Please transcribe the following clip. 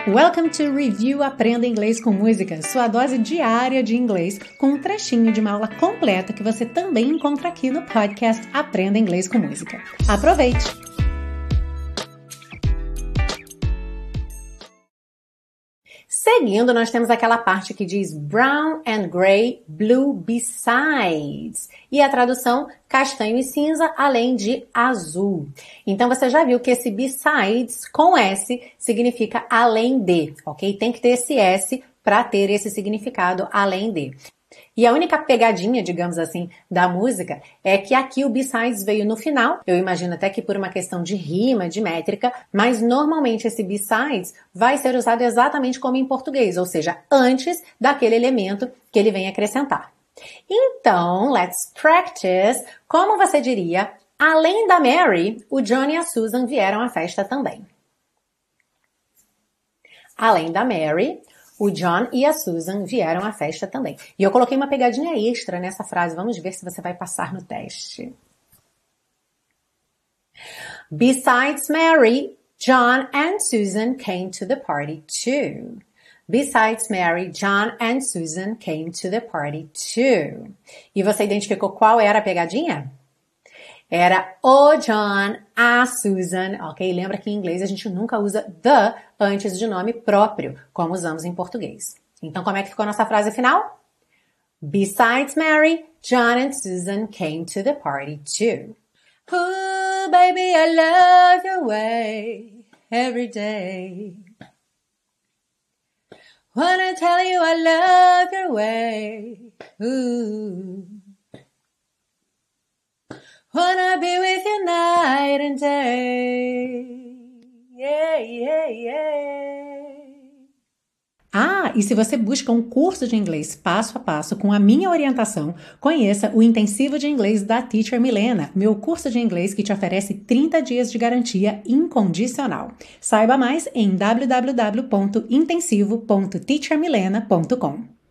Welcome to Review Aprenda Inglês com Música, sua dose diária de inglês, com um trechinho de uma aula completa que você também encontra aqui no podcast Aprenda Inglês com Música. Aproveite! Seguindo, nós temos aquela parte que diz brown and gray, blue besides. E a tradução, castanho e cinza, além de azul. Então, você já viu que esse besides, com S, significa além de, ok? Tem que ter esse S para ter esse significado, além de. E a única pegadinha, digamos assim, da música é que aqui o besides veio no final. Eu imagino até que por uma questão de rima, de métrica, mas normalmente esse besides vai ser usado exatamente como em português, ou seja, antes daquele elemento que ele vem acrescentar. Então, let's practice. Como você diria, além da Mary, o John e a Susan vieram à festa também. Além da Mary, o John e a Susan vieram à festa também. E eu coloquei uma pegadinha extra nessa frase. Vamos ver se você vai passar no teste. Besides Mary, John and Susan came to the party too. Besides Mary, John and Susan came to the party too. E você identificou qual era a pegadinha? Era o John, a Susan, ok? Lembra que em inglês a gente nunca usa the antes de nome próprio, como usamos em português. Então, como é que ficou a nossa frase final? Besides Mary, John and Susan came to the party too. Ooh, baby, I love your way every day. Wanna tell you I love your way. Ooh. Wanna be with you night and day. Yeah, yeah, yeah. Ah, e se você busca um curso de inglês passo a passo com a minha orientação, conheça o Intensivo de Inglês da Teacher Milena, meu curso de inglês que te oferece 30 dias de garantia incondicional. Saiba mais em www.intensivo.teachermilena.com.